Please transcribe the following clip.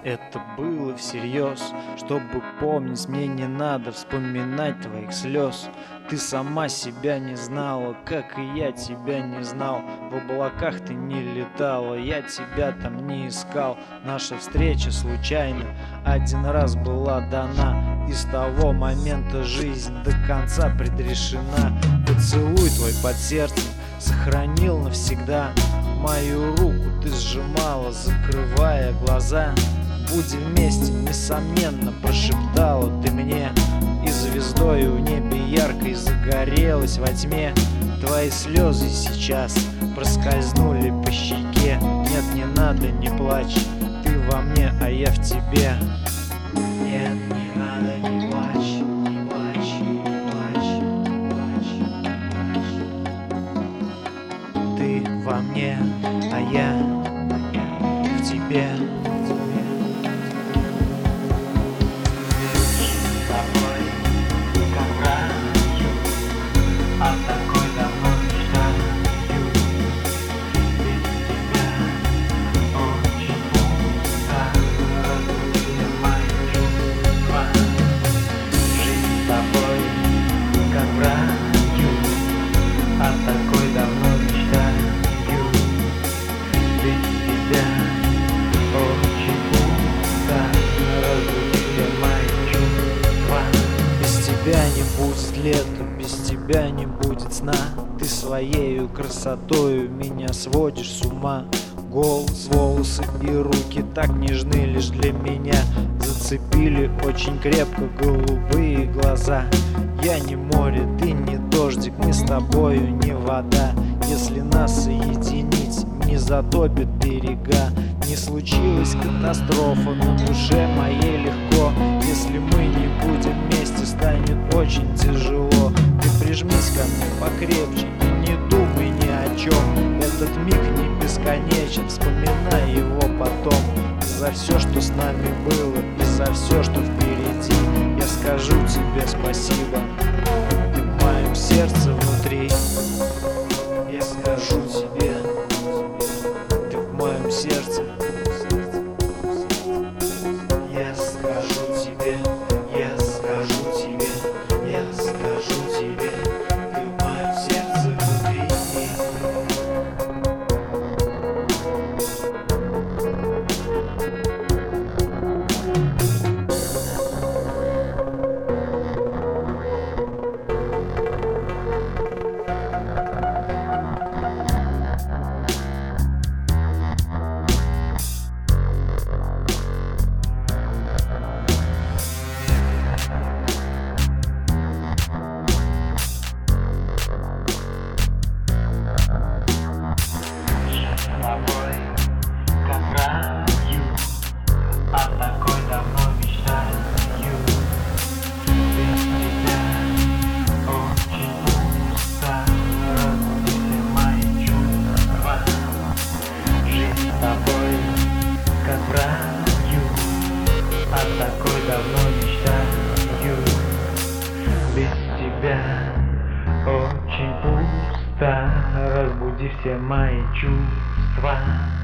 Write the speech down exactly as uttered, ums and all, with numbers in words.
Это было всерьез. Чтобы помнить, мне не надо вспоминать твоих слез. Ты сама себя не знала, как и я тебя не знал. В облаках ты не летала, я тебя там не искал. Наша встреча случайно один раз была дана, и с того момента жизнь до конца предрешена. Поцелуй твой под сердцем сохранил навсегда. Мою руку ты сжимала, закрывая глаза. Будем вместе, несомненно, прошептала ты мне. И звездою в небе яркой загорелась во тьме. Твои слезы сейчас проскользнули по щеке. Нет, не надо, не плачь, ты во мне, а я в тебе. Нет, не надо, не плачь, не плачь, не плачь, не плачь. Ты во мне, а я в тебе. Не будет лета, без тебя не будет сна. Ты своею красотою меня сводишь с ума. Голос, волосы и руки так нежны лишь для меня. Зацепили очень крепко голубые глаза. Я не море, ты не дождик, мы с тобою не вода. Если нас соединить, не затопит берега. Не случилась катастрофа, на душе моей легко. Если мы не будем вместе, станет очень тяжело. Ты прижмись ко мне покрепче и не думай ни о чем. Этот миг не бесконечен, вспоминай его потом. И за все, что с нами было, и за все, что впереди, я скажу тебе спасибо. Ты в моем сердце внутри. Я скажу тебе, ты в моем сердце. Я скажу тебе, я скажу тебе, я скажу тебе, ты в моем сердце внутри. Такой давно мечтаю, без тебя очень пусто. Разбуди все мои чувства.